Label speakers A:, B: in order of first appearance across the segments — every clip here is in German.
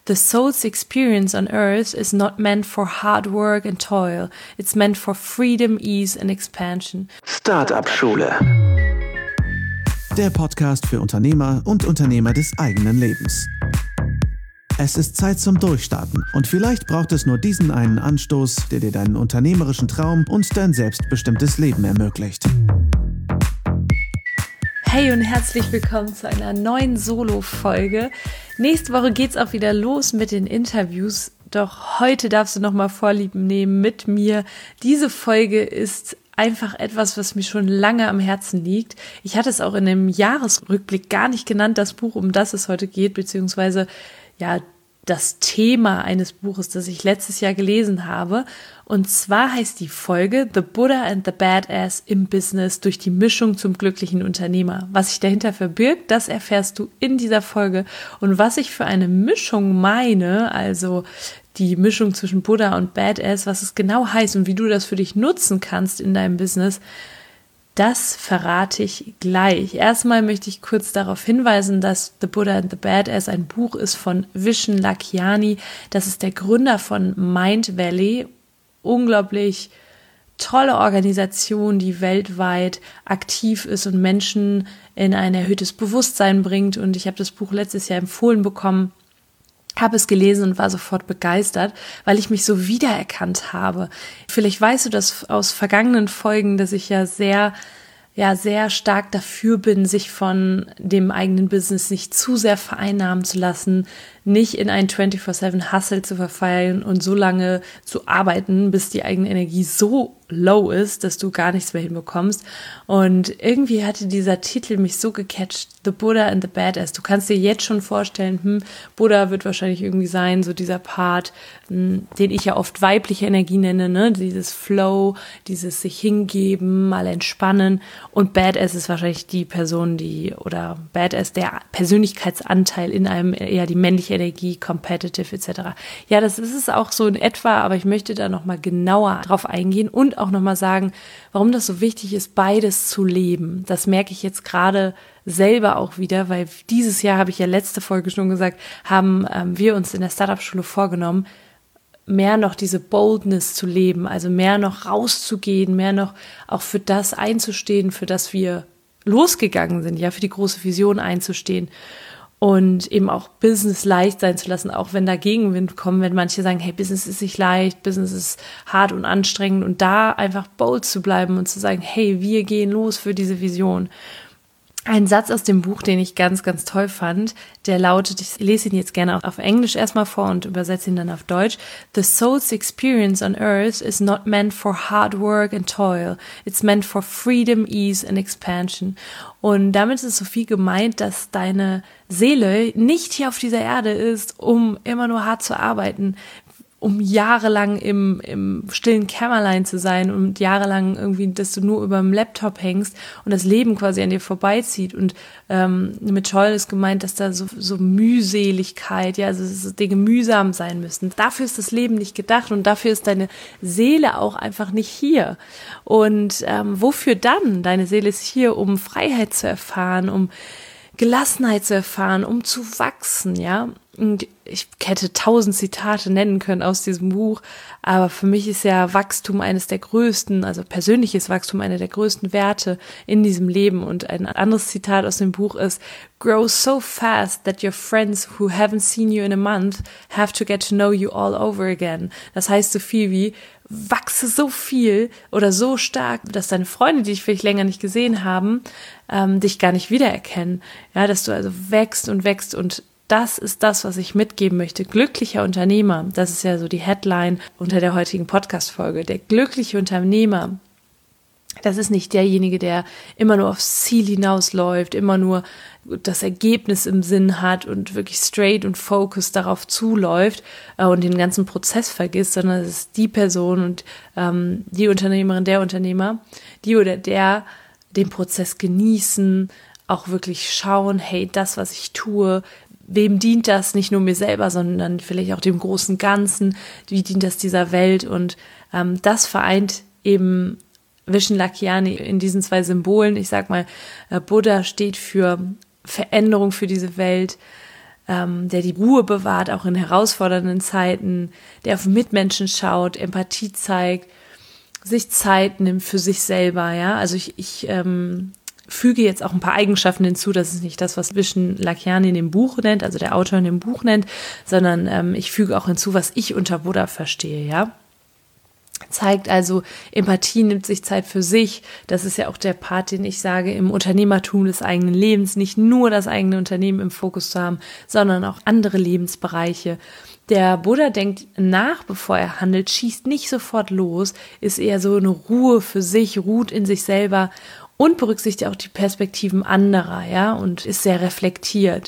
A: The soul's experience on earth is not meant for hard work and toil. It's meant for freedom, ease and expansion.
B: Startup-Schule.
C: Der Podcast für Unternehmer und Unternehmer des eigenen Lebens. Es ist Zeit zum Durchstarten und vielleicht braucht es nur diesen einen Anstoß, der dir deinen unternehmerischen Traum und dein selbstbestimmtes Leben ermöglicht.
A: Hey und herzlich willkommen zu einer neuen Solo-Folge. Nächste Woche geht's auch wieder los mit den Interviews, doch heute darfst du nochmal Vorlieben nehmen mit mir. Diese Folge ist einfach etwas, was mir schon lange am Herzen liegt. Ich hatte es auch in dem Jahresrückblick gar nicht genannt, das Buch, um das es heute geht, beziehungsweise ja, das Thema eines Buches, das ich letztes Jahr gelesen habe. Und zwar heißt die Folge The Buddha and the Badass im Business durch die Mischung zum glücklichen Unternehmer. Was sich dahinter verbirgt, das erfährst du in dieser Folge. Und was ich für eine Mischung meine, also die Mischung zwischen Buddha und Badass, was es genau heißt und wie du das für dich nutzen kannst in deinem Business, das verrate ich gleich. Erstmal möchte ich kurz darauf hinweisen, dass The Buddha and the Badass ein Buch ist von Vishen Lakhiani. Das ist der Gründer von Mindvalley. Unglaublich tolle Organisation, die weltweit aktiv ist und Menschen in ein erhöhtes Bewusstsein bringt. Und ich habe das Buch letztes Jahr empfohlen bekommen, habe es gelesen und war sofort begeistert, weil ich mich so wiedererkannt habe. Vielleicht weißt du das aus vergangenen Folgen, dass ich ja sehr stark dafür bin, sich von dem eigenen Business nicht zu sehr vereinnahmen zu lassen, nicht in einen 24/7 Hustle zu verfallen und so lange zu arbeiten, bis die eigene Energie so low ist, dass du gar nichts mehr hinbekommst. Und irgendwie hatte dieser Titel mich so gecatcht, The Buddha and the Badass. Du kannst dir jetzt schon vorstellen, Buddha wird wahrscheinlich irgendwie sein, so dieser Part, den ich ja oft weibliche Energie nenne, ne? Dieses Flow, dieses sich hingeben, mal entspannen. Und Badass ist wahrscheinlich die Person, oder Badass, der Persönlichkeitsanteil in einem, eher die männliche Energie, competitive etc. Ja, das ist es auch so in etwa, aber ich möchte da nochmal genauer drauf eingehen und auch nochmal sagen, warum das so wichtig ist, beides zu leben. Das merke ich jetzt gerade selber auch wieder, weil dieses Jahr, habe ich ja letzte Folge schon gesagt, haben wir uns in der Startup-Schule vorgenommen, mehr noch diese Boldness zu leben, also mehr noch rauszugehen, mehr noch auch für das einzustehen, für das wir losgegangen sind, ja, für die große Vision einzustehen und eben auch Business leicht sein zu lassen, auch wenn da Gegenwind kommt, wenn manche sagen, hey, Business ist nicht leicht, Business ist hart und anstrengend und da einfach bold zu bleiben und zu sagen, hey, wir gehen los für diese Vision. Ein Satz aus dem Buch, den ich ganz, ganz toll fand, der lautet, ich lese ihn jetzt gerne auf Englisch erstmal vor und übersetze ihn dann auf Deutsch. The soul's experience on earth is not meant for hard work and toil. It's meant for freedom, ease and expansion. Und damit ist so viel gemeint, dass deine Seele nicht hier auf dieser Erde ist, um immer nur hart zu arbeiten, um jahrelang im stillen Kämmerlein zu sein und jahrelang irgendwie, dass du nur über dem Laptop hängst und das Leben quasi an dir vorbeizieht. Und mit toll ist gemeint, dass da so Mühseligkeit, ja, also dass Dinge mühsam sein müssen. Dafür ist das Leben nicht gedacht und dafür ist deine Seele auch einfach nicht hier. Und wofür dann? Deine Seele ist hier, um Freiheit zu erfahren, um Gelassenheit zu erfahren, um zu wachsen, ja. Und ich hätte 1000 Zitate nennen können aus diesem Buch, aber für mich ist ja Wachstum eines der größten, also persönliches Wachstum einer der größten Werte in diesem Leben. Und ein anderes Zitat aus dem Buch ist: Grow so fast that your friends who haven't seen you in a month have to get to know you all over again. Das heißt so viel wie: Wachse so viel oder so stark, dass deine Freunde, die dich vielleicht länger nicht gesehen haben, dich gar nicht wiedererkennen. Ja, dass du also wächst und das ist das, was ich mitgeben möchte. Glücklicher Unternehmer, das ist ja so die Headline unter der heutigen Podcast-Folge. Der glückliche Unternehmer, das ist nicht derjenige, der immer nur aufs Ziel hinausläuft, immer nur das Ergebnis im Sinn hat und wirklich straight und focused darauf zuläuft und den ganzen Prozess vergisst, sondern es ist die Person und die Unternehmerin, der Unternehmer, die oder der den Prozess genießen, auch wirklich schauen, hey, das, was ich tue, wem dient das? Nicht nur mir selber, sondern vielleicht auch dem großen Ganzen. Wie dient das dieser Welt? Und das vereint eben Vishen Lakhiani in diesen zwei Symbolen. Ich sag mal, Buddha steht für Veränderung für diese Welt. der die Ruhe bewahrt, auch in herausfordernden Zeiten, der auf Mitmenschen schaut, Empathie zeigt, sich Zeit nimmt für sich selber, ja. Also ich füge jetzt auch ein paar Eigenschaften hinzu, das ist nicht das, was Vishen Lakhiani in dem Buch nennt, also der Autor in dem Buch nennt, sondern ich füge auch hinzu, was ich unter Buddha verstehe, ja. Zeigt also, Empathie, nimmt sich Zeit für sich. Das ist ja auch der Part, den ich sage, im Unternehmertum des eigenen Lebens, nicht nur das eigene Unternehmen im Fokus zu haben, sondern auch andere Lebensbereiche. Der Buddha denkt nach, bevor er handelt, schießt nicht sofort los, ist eher so eine Ruhe für sich, ruht in sich selber und berücksichtigt auch die Perspektiven anderer, ja, und ist sehr reflektiert.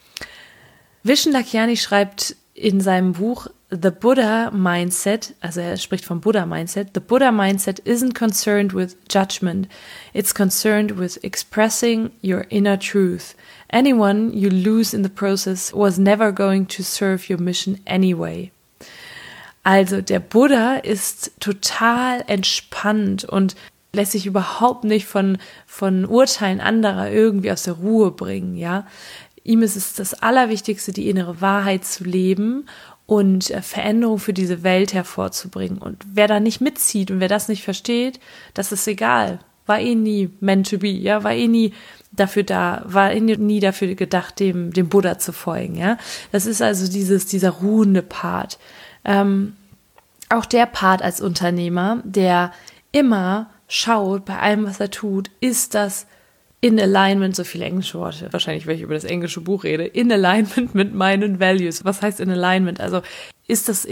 A: Vishen Lakhiani schreibt in seinem Buch The Buddha Mindset, also er spricht vom Buddha Mindset, the Buddha Mindset isn't concerned with judgment, it's concerned with expressing your inner truth. Anyone you lose in the process was never going to serve your mission anyway. Also der Buddha ist total entspannt und lässt sich überhaupt nicht von Urteilen anderer irgendwie aus der Ruhe bringen, ja. Ihm ist es das Allerwichtigste, die innere Wahrheit zu leben und Veränderung für diese Welt hervorzubringen. Und wer da nicht mitzieht und wer das nicht versteht, das ist egal. War nie meant to be, ja, war nie dafür da, war nie dafür gedacht, dem Buddha zu folgen, ja. Das ist also dieser ruhende Part. Auch der Part als Unternehmer, der immer schaut, bei allem, was er tut, ist das in alignment, so viele englische Worte, wahrscheinlich, weil ich über das englische Buch rede, in alignment mit meinen Values. Was heißt in alignment? Also ist das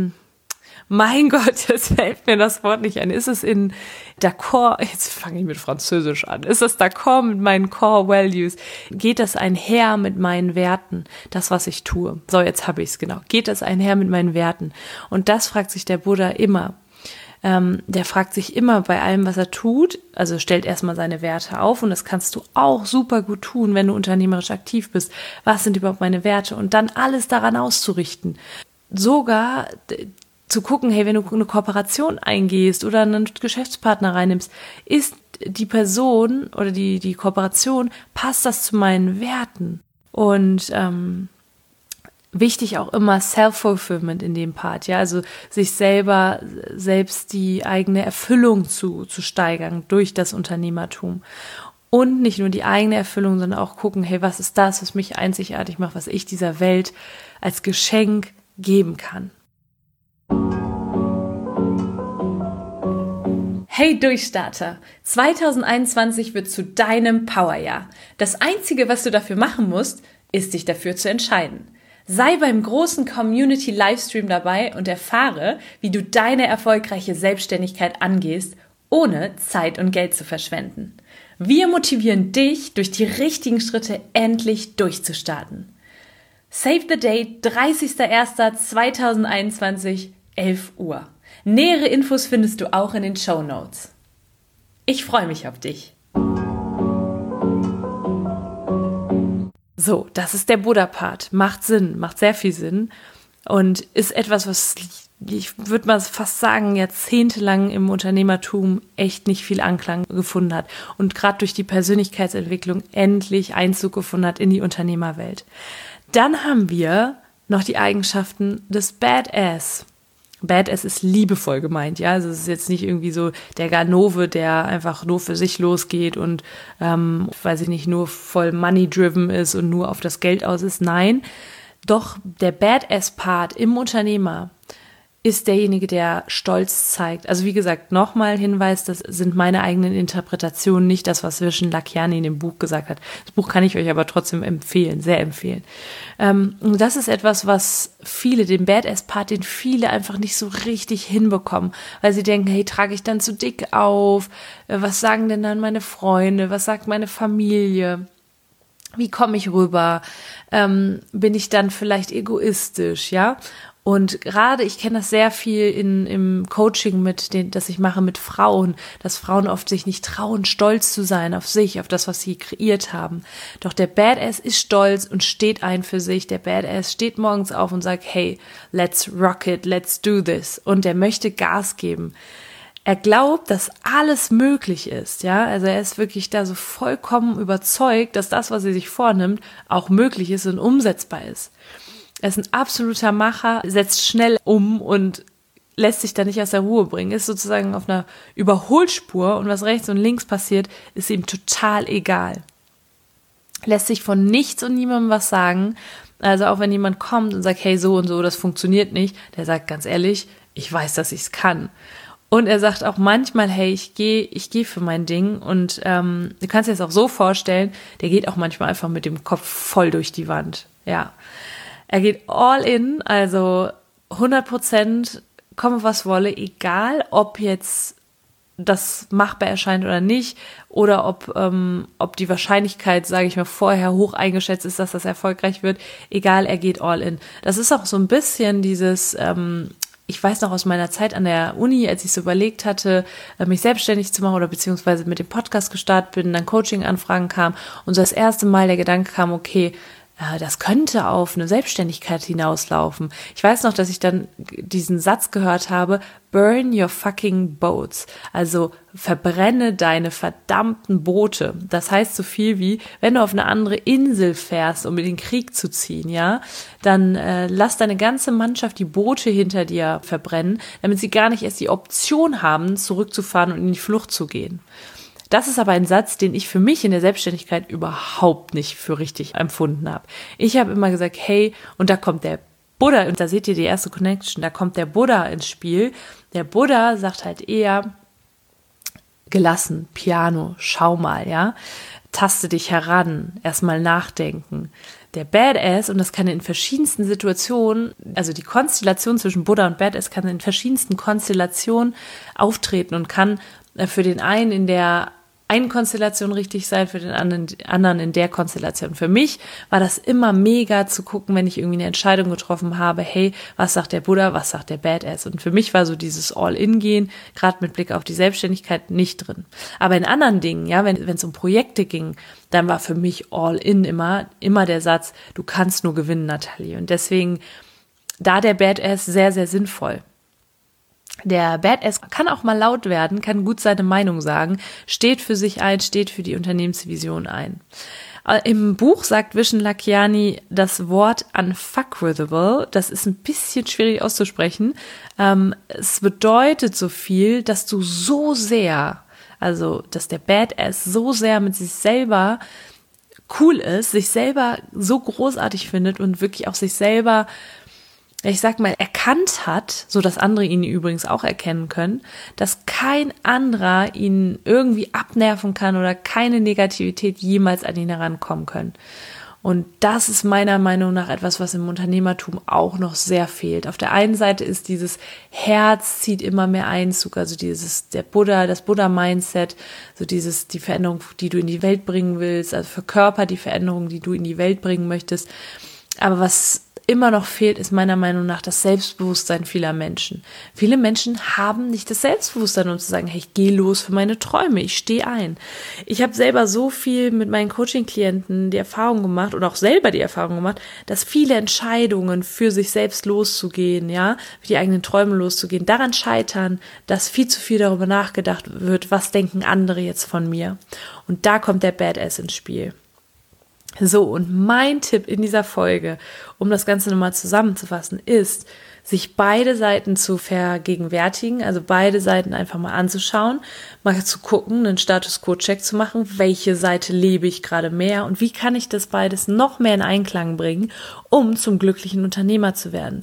A: mein Gott, jetzt fällt mir das Wort nicht ein, ist es in d'accord, jetzt fange ich mit Französisch an, ist es d'accord mit meinen Core Values? Geht das einher mit meinen Werten, das, was ich tue? So, jetzt habe ich es, genau. Geht das einher mit meinen Werten? Und das fragt sich der Buddha immer. Der fragt sich immer bei allem, was er tut, also stellt erstmal seine Werte auf und das kannst du auch super gut tun, wenn du unternehmerisch aktiv bist. Was sind überhaupt meine Werte? Und dann alles daran auszurichten. Sogar zu gucken, hey, wenn du eine Kooperation eingehst oder einen Geschäftspartner reinnimmst, ist die Person oder die Kooperation, passt das zu meinen Werten? Und wichtig auch immer Self-Fulfillment in dem Part, ja, also sich selbst die eigene Erfüllung zu steigern durch das Unternehmertum. Und nicht nur die eigene Erfüllung, sondern auch gucken, hey, was ist das, was mich einzigartig macht, was ich dieser Welt als Geschenk geben kann. Hey Durchstarter, 2021 wird zu deinem Powerjahr. Das Einzige, was du dafür machen musst, ist dich dafür zu entscheiden. Sei beim großen Community-Livestream dabei und erfahre, wie du deine erfolgreiche Selbstständigkeit angehst, ohne Zeit und Geld zu verschwenden. Wir motivieren dich, durch die richtigen Schritte endlich durchzustarten. Save the date, 30.01.2021, 11 Uhr. Nähere Infos findest du auch in den Shownotes. Ich freue mich auf dich. So, das ist der Buddha-Part. Macht Sinn, macht sehr viel Sinn und ist etwas, was ich würde mal fast sagen, jahrzehntelang im Unternehmertum echt nicht viel Anklang gefunden hat und gerade durch die Persönlichkeitsentwicklung endlich Einzug gefunden hat in die Unternehmerwelt. Dann haben wir noch die Eigenschaften des Badass. Badass ist liebevoll gemeint, ja, also es ist jetzt nicht irgendwie so der Ganove, der einfach nur für sich losgeht und, weiß ich nicht, nur voll money-driven ist und nur auf das Geld aus ist. Nein, doch der Badass-Part im Unternehmer ist derjenige, der Stolz zeigt. Also wie gesagt, nochmal Hinweis, das sind meine eigenen Interpretationen, nicht das, was Vishen Lakhiani in dem Buch gesagt hat. Das Buch kann ich euch aber trotzdem empfehlen, sehr empfehlen. Und das ist etwas, was den Badass-Part, den viele einfach nicht so richtig hinbekommen, weil sie denken, hey, trage ich dann zu dick auf? Was sagen denn dann meine Freunde? Was sagt meine Familie? Wie komme ich rüber? Bin ich dann vielleicht egoistisch, ja? Und gerade, ich kenne das sehr viel im Coaching das ich mache mit Frauen, dass Frauen oft sich nicht trauen, stolz zu sein auf sich, auf das, was sie kreiert haben. Doch der Badass ist stolz und steht ein für sich. Der Badass steht morgens auf und sagt, hey, let's rock it, let's do this. Und der möchte Gas geben. Er glaubt, dass alles möglich ist, ja. Also er ist wirklich da so vollkommen überzeugt, dass das, was er sich vornimmt, auch möglich ist und umsetzbar ist. Er ist ein absoluter Macher, setzt schnell um und lässt sich da nicht aus der Ruhe bringen, ist sozusagen auf einer Überholspur und was rechts und links passiert, ist ihm total egal. Lässt sich von nichts und niemandem was sagen. Also auch wenn jemand kommt und sagt, hey, so und so, das funktioniert nicht, der sagt ganz ehrlich, ich weiß, dass ich es kann. Und er sagt auch manchmal, hey, ich geh für mein Ding. Und du kannst dir das auch so vorstellen, der geht auch manchmal einfach mit dem Kopf voll durch die Wand. Ja, er geht all in, also 100%, komme was wolle, egal ob jetzt das machbar erscheint oder nicht, oder ob die Wahrscheinlichkeit, sage ich mal, vorher hoch eingeschätzt ist, dass das erfolgreich wird. Egal, er geht all in. Das ist auch so ein bisschen dieses, ich weiß noch aus meiner Zeit an der Uni, als ich so überlegt hatte, mich selbstständig zu machen oder beziehungsweise mit dem Podcast gestartet bin, dann Coaching-Anfragen kam und so das erste Mal der Gedanke kam, okay, das könnte auf eine Selbstständigkeit hinauslaufen. Ich weiß noch, dass ich dann diesen Satz gehört habe, burn your fucking boats. Also verbrenne deine verdammten Boote. Das heißt so viel wie, wenn du auf eine andere Insel fährst, um in den Krieg zu ziehen, ja, dann lass deine ganze Mannschaft die Boote hinter dir verbrennen, damit sie gar nicht erst die Option haben, zurückzufahren und in die Flucht zu gehen. Das ist aber ein Satz, den ich für mich in der Selbstständigkeit überhaupt nicht für richtig empfunden habe. Ich habe immer gesagt, hey, und da kommt der Buddha, und da seht ihr die erste Connection, da kommt der Buddha ins Spiel. Der Buddha sagt halt eher, gelassen, Piano, schau mal, ja, taste dich heran, erstmal nachdenken. Der Badass, und das kann in verschiedensten Situationen, also die Konstellation zwischen Buddha und Badass kann in verschiedensten Konstellationen auftreten und kann für den einen in der einen Konstellation richtig sein, für den anderen in der Konstellation. Für mich war das immer mega zu gucken, wenn ich irgendwie eine Entscheidung getroffen habe, hey, was sagt der Buddha, was sagt der Badass? Und für mich war so dieses All-In-Gehen, gerade mit Blick auf die Selbstständigkeit, nicht drin. Aber in anderen Dingen, ja, wenn es um Projekte ging, dann war für mich All-In immer der Satz, du kannst nur gewinnen, Nathalie. Und deswegen da der Badass sehr, sehr sinnvoll. Der Badass kann auch mal laut werden, kann gut seine Meinung sagen, steht für sich ein, steht für die Unternehmensvision ein. Im Buch sagt Vishen Lakhiani das Wort unfuckwithable, das ist ein bisschen schwierig auszusprechen. Es bedeutet so viel, dass du so sehr, also dass der Badass so sehr mit sich selber cool ist, sich selber so großartig findet und wirklich auch sich selber, ich sag mal, erkannt hat, so dass andere ihn übrigens auch erkennen können, dass kein anderer ihn irgendwie abnerven kann oder keine Negativität jemals an ihn herankommen können. Und das ist meiner Meinung nach etwas, was im Unternehmertum auch noch sehr fehlt. Auf der einen Seite ist dieses Herz zieht immer mehr Einzug, also das Buddha-Mindset, so die Veränderung, die du in die Welt bringen willst, also verkörper die Veränderung, die du in die Welt bringen möchtest. Aber was immer noch fehlt, ist meiner Meinung nach das Selbstbewusstsein vieler Menschen. Viele Menschen haben nicht das Selbstbewusstsein, um zu sagen, hey, ich gehe los für meine Träume, ich stehe ein. Ich habe selber so viel mit meinen Coaching-Klienten die Erfahrung gemacht oder auch selber die Erfahrung gemacht, dass viele Entscheidungen für sich selbst loszugehen, ja, für die eigenen Träume loszugehen, daran scheitern, dass viel zu viel darüber nachgedacht wird, was denken andere jetzt von mir. Und da kommt der Badass ins Spiel. So, und mein Tipp in dieser Folge, um das Ganze nochmal zusammenzufassen, ist, sich beide Seiten zu vergegenwärtigen, also beide Seiten einfach mal anzuschauen, mal zu gucken, einen Status-Quo-Check zu machen, welche Seite lebe ich gerade mehr und wie kann ich das beides noch mehr in Einklang bringen, um zum glücklichen Unternehmer zu werden,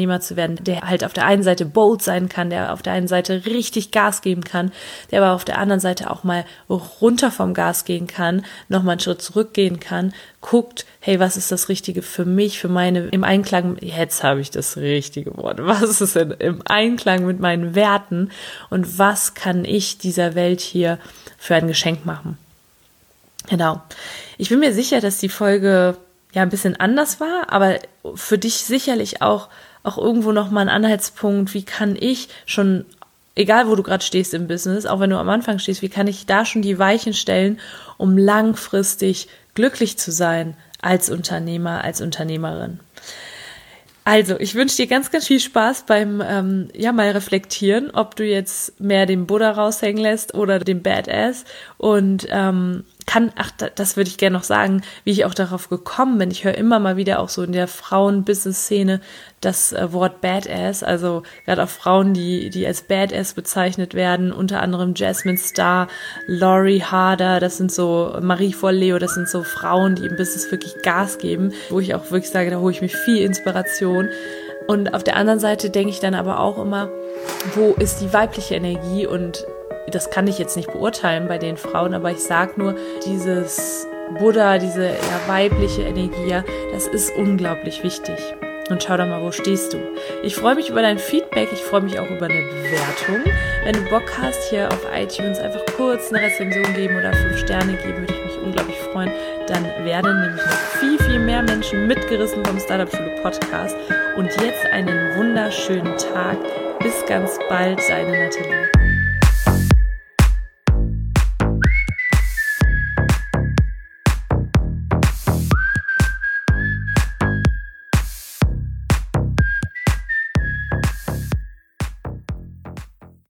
A: der halt auf der einen Seite bold sein kann, der auf der einen Seite richtig Gas geben kann, der aber auf der anderen Seite auch mal runter vom Gas gehen kann, nochmal einen Schritt zurückgehen kann, guckt, hey, was ist das Richtige für mich, für meine, im Einklang, jetzt habe ich das richtige Wort, was ist denn im Einklang mit meinen Werten und was kann ich dieser Welt hier für ein Geschenk machen? Genau. Ich bin mir sicher, dass die Folge ja ein bisschen anders war, aber für dich sicherlich auch irgendwo nochmal ein Anhaltspunkt, wie kann ich schon, egal wo du gerade stehst im Business, auch wenn du am Anfang stehst, wie kann ich da schon die Weichen stellen, um langfristig glücklich zu sein als Unternehmer, als Unternehmerin. Also, ich wünsche dir ganz, ganz viel Spaß beim mal reflektieren, ob du jetzt mehr den Buddha raushängen lässt oder den Badass. Und das würde ich gerne noch sagen, wie ich auch darauf gekommen bin. Ich höre immer mal wieder auch so in der Frauen-Business-Szene das Wort Badass, also gerade auch Frauen, die als Badass bezeichnet werden, unter anderem Jasmine Star, Lori Harder, das sind so Marie Forleo, das sind so Frauen, die im Business wirklich Gas geben, wo ich auch wirklich sage, da hole ich mir viel Inspiration. Und auf der anderen Seite denke ich dann aber auch immer, wo ist die weibliche Energie? Und das kann ich jetzt nicht beurteilen bei den Frauen, aber ich sage nur, dieses Buddha, diese weibliche Energie, das ist unglaublich wichtig. Und schau doch mal, wo stehst du? Ich freue mich über dein Feedback, ich freue mich auch über eine Bewertung. Wenn du Bock hast, hier auf iTunes einfach kurz eine Rezension geben oder 5 Sterne geben, würde ich mich unglaublich freuen. Dann werden nämlich noch viel, viel mehr Menschen mitgerissen vom Startup Schule Podcast. Und jetzt einen wunderschönen Tag. Bis ganz bald, deine Nathalie.